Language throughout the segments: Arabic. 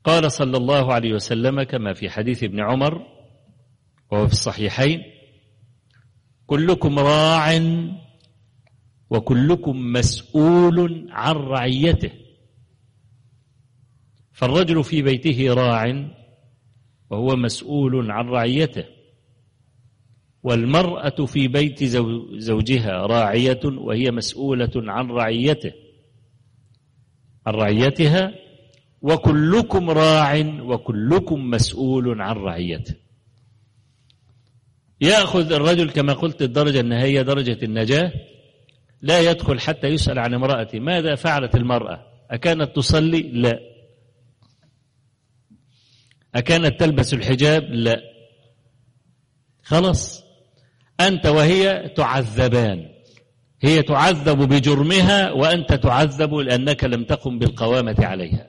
قال صلى الله عليه وسلم كما في حديث ابن عمر وهو في الصحيحين: كلكم راع وكلكم مسؤول عن رعيته. فالرجل في بيته راع وهو مسؤول عن رعيته، والمرأة في بيت زوجها راعية وهي مسؤولة عن رعيتها، وكلكم راع وكلكم مسؤول عن رعيته. يأخذ الرجل كما قلت الدرجة النهائية درجة النجاة، لا يدخل حتى يسأل عن امرأته ماذا فعلت المرأة، أكانت تصلي؟ لا. أكانت تلبس الحجاب؟ لا. خلاص، أنت وهي تعذبان، هي تعذب بجرمها وأنت تعذب لأنك لم تقم بالقوامة عليها.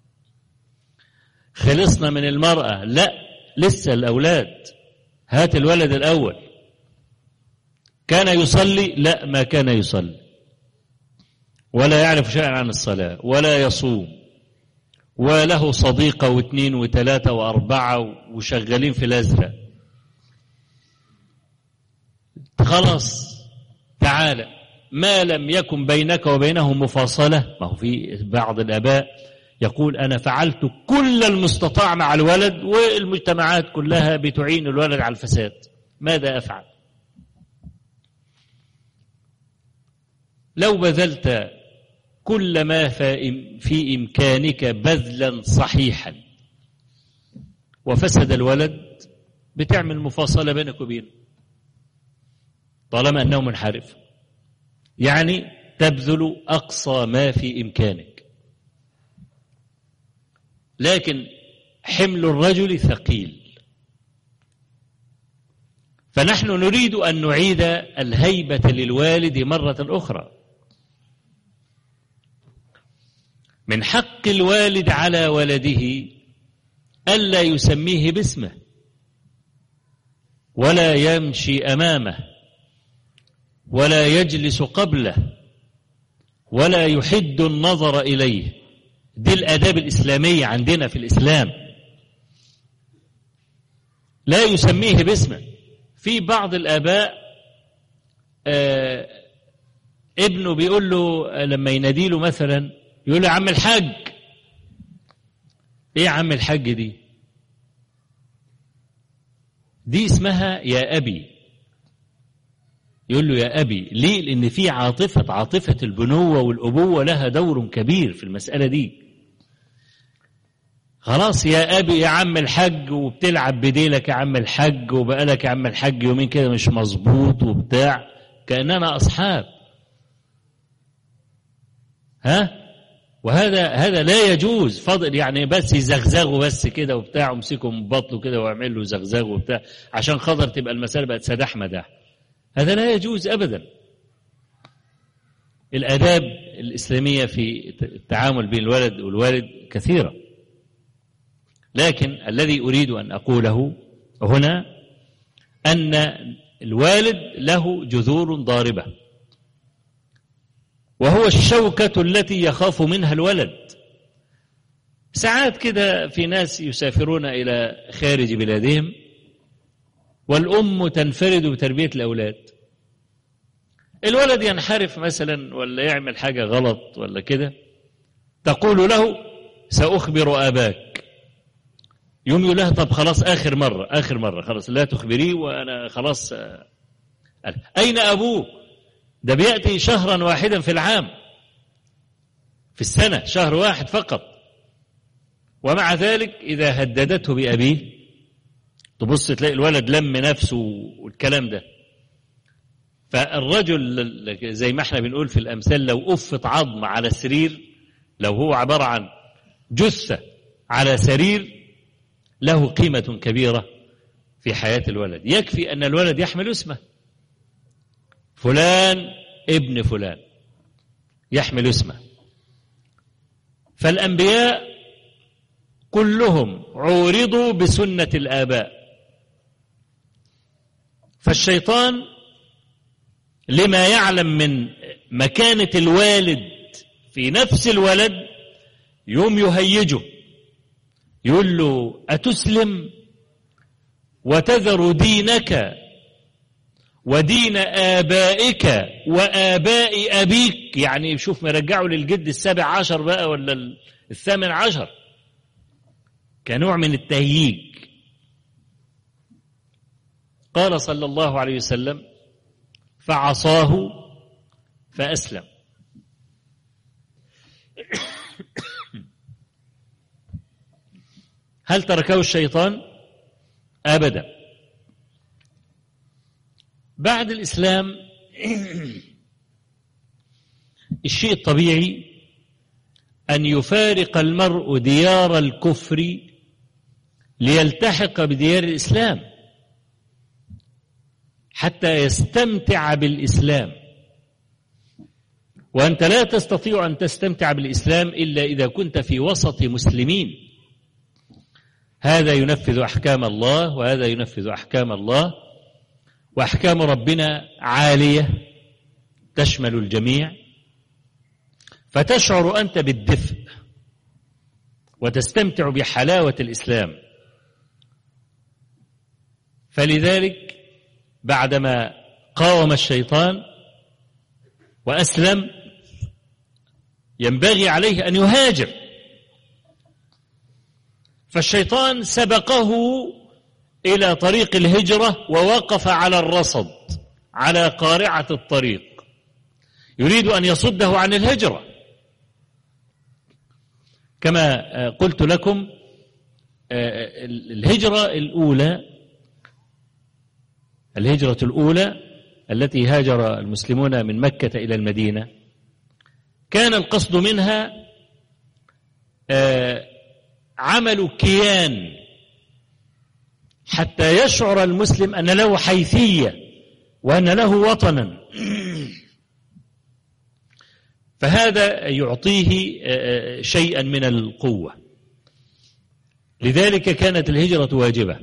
خلصنا من المرأة؟ لا، لسه الأولاد. هات الولد الأول، كان يصلي؟ لا، ما كان يصلي، ولا يعرف شيئا عن الصلاة، ولا يصوم، وله صديقة واثنين وثلاثة وأربعة وشغالين في الأزرق. خلاص، تعالى، ما لم يكن بينك وبينه مفاصلة. ما هو في بعض الآباء يقول أنا فعلت كل المستطاع مع الولد والمجتمعات كلها بتعين الولد على الفساد، ماذا أفعل؟ لو بذلت كل ما في إمكانك بذلا صحيحا وفسد الولد، بتعمل مفاصلة بينك وبينه طالما أنه منحرف، يعني تبذل أقصى ما في إمكانك. لكن حمل الرجل ثقيل، فنحن نريد أن نعيد الهيبة للوالد مرة أخرى. من حق الوالد على ولده ألا يسميه باسمه، ولا يمشي أمامه، ولا يجلس قبله، ولا يحد النظر إليه. دي الآداب الإسلامية عندنا في الإسلام، لا يسميه باسمه. في بعض الآباء ابنه بيقول له لما يناديله مثلا، يقول له يا عم الحاج. ايه يا عم الحاج دي اسمها يا أبي. يقول له يا أبي ليه؟ لأن في عاطفة البنوة والأبوة لها دور كبير في المسألة دي. خلاص يا أبي يا عم الحاج، وبتلعب بديلك يا عم الحاج، وبقالك يا عم الحاج يومين كده مش مظبوط وبتاع، كأننا أصحاب. وهذا لا يجوز. فضل يعني بس يزغزغوا بس كده وبتاع، ومسكوا من بطنه كده ويعمل له زغزغ وبتاع عشان خاطر تبقى المسألة بقت سداح مداح. هذا لا يجوز أبدا. الآداب الإسلامية في التعامل بين الولد والوالد كثيرة، لكن الذي أريد أن أقوله هنا أن الوالد له جذور ضاربة، وهو الشوكة التي يخاف منها الولد. ساعات كده في ناس يسافرون إلى خارج بلادهم والأم تنفرد بتربية الأولاد، الولد ينحرف مثلا ولا يعمل حاجة غلط ولا كده، تقول له سأخبر أباك. يوم يقول لها طب خلاص آخر مرة خلاص لا تخبريه وأنا خلاص. أين أبوه؟ ده بيأتي شهرا واحدا في العام، في السنة شهر واحد فقط، ومع ذلك إذا هددته بأبيه تبص تلاقي الولد لم نفسه والكلام ده. فالرجل زي ما احنا بنقول في الأمثال، لو أفت عظم على سرير، لو هو عبارة عن جثة على سرير، له قيمة كبيرة في حياة الولد. يكفي أن الولد يحمل اسمه، فلان ابن فلان يحمل اسمه. فالأنبياء كلهم عورضوا بسنة الآباء، فالشيطان لما يعلم من مكانة الوالد في نفس الولد يوم يهيجه يقول له أتسلم وتذر دينك ودين آبائك وآباء أبيك؟ يعني شوف مرجعه للجد 17 بقى ولا 18 كنوع من التهييج. قال صلى الله عليه وسلم فعصاه فأسلم. هل تركه الشيطان؟ أبدا. بعد الإسلام الشيء الطبيعي أن يفارق المرء ديار الكفر ليلتحق بديار الإسلام حتى يستمتع بالإسلام، وأنت لا تستطيع أن تستمتع بالإسلام إلا إذا كنت في وسط مسلمين. هذا ينفذ أحكام الله وهذا ينفذ أحكام الله، وأحكام ربنا عالية تشمل الجميع، فتشعر أنت بالدفء وتستمتع بحلاوة الإسلام. فلذلك بعدما قاوم الشيطان وأسلم ينبغي عليه أن يهاجر، فالشيطان سبقه إلى طريق الهجرة ووقف على الرصد على قارعة الطريق يريد أن يصده عن الهجرة. كما قلت لكم الهجرة الأولى التي هاجر المسلمون من مكة إلى المدينة كان القصد منها عمل كيان حتى يشعر المسلم أن له حيثية وأن له وطنا، فهذا يعطيه شيئا من القوة. لذلك كانت الهجرة واجبة.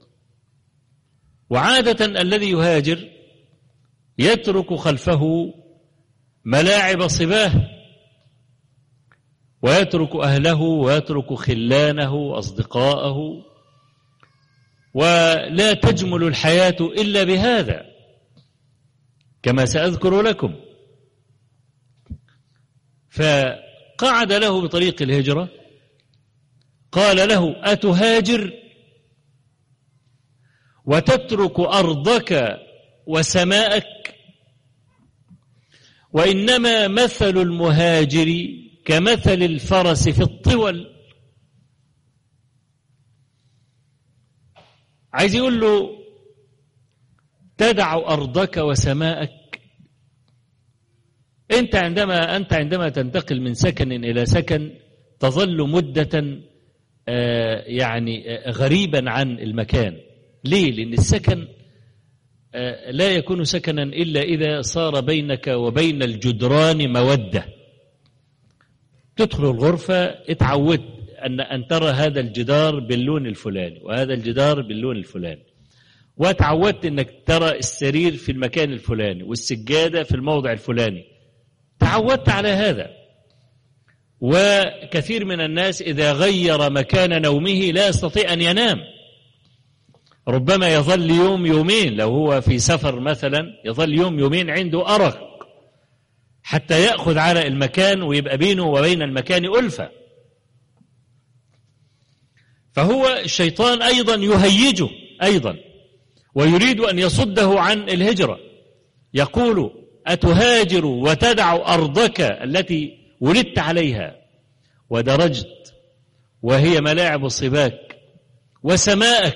وعادة الذي يهاجر يترك خلفه ملاعب صباه ويترك أهله ويترك خلانه وأصدقاءه، ولا تجمل الحياة إلا بهذا كما سأذكر لكم. فقعد له بطريق الهجرة، قال له أتهاجر وتترك أرضك وسماءك؟ وإنما مثل المهاجر كمثل الفرس في الطول. عايز يقول له تدع أرضك وسماءك. أنت عندما تنتقل من سكن إلى سكن تظل مدة يعني غريبا عن المكان. ليه؟ لأن السكن لا يكون سكنا إلا إذا صار بينك وبين الجدران مودة. تدخل الغرفة اتعودت أن ترى هذا الجدار باللون الفلاني وهذا الجدار باللون الفلاني، وتعودت أنك ترى السرير في المكان الفلاني والسجادة في الموضع الفلاني، تعودت على هذا. وكثير من الناس إذا غير مكان نومه لا يستطيع أن ينام، ربما يظل يوم يومين، لو هو في سفر مثلا يظل يوم يومين عنده أرق حتى يأخذ على المكان ويبقى بينه وبين المكان ألفة. فهو الشيطان أيضا يهيجه أيضا ويريد أن يصده عن الهجرة. يقول أتهاجر وتدع أرضك التي ولدت عليها ودرجت وهي ملاعب صباك وسماءك.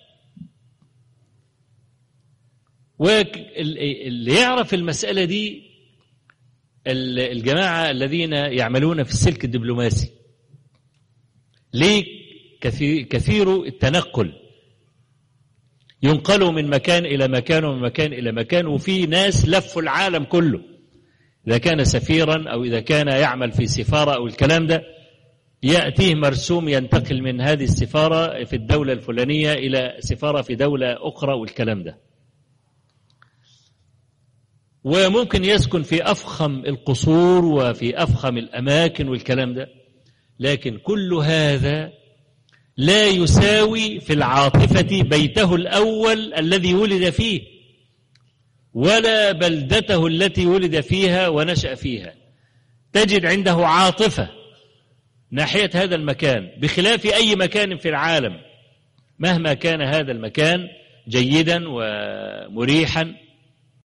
واللي يعرف المسألة دي الجماعة الذين يعملون في السلك الدبلوماسي. ليه؟ كثير التنقل، ينقلوا من مكان إلى مكان ومن مكان إلى مكان، وفي ناس لفوا العالم كله، إذا كان سفيرا أو إذا كان يعمل في سفارة أو الكلام ده، يأتيه مرسوم ينتقل من هذه السفارة في الدولة الفلانية إلى سفارة في دولة أخرى والكلام ده. وممكن يسكن في أفخم القصور وفي أفخم الأماكن والكلام ده، لكن كل هذا لا يساوي في العاطفة بيته الأول الذي ولد فيه ولا بلدته التي ولد فيها ونشأ فيها. تجد عنده عاطفة ناحية هذا المكان بخلاف أي مكان في العالم، مهما كان هذا المكان جيدا ومريحا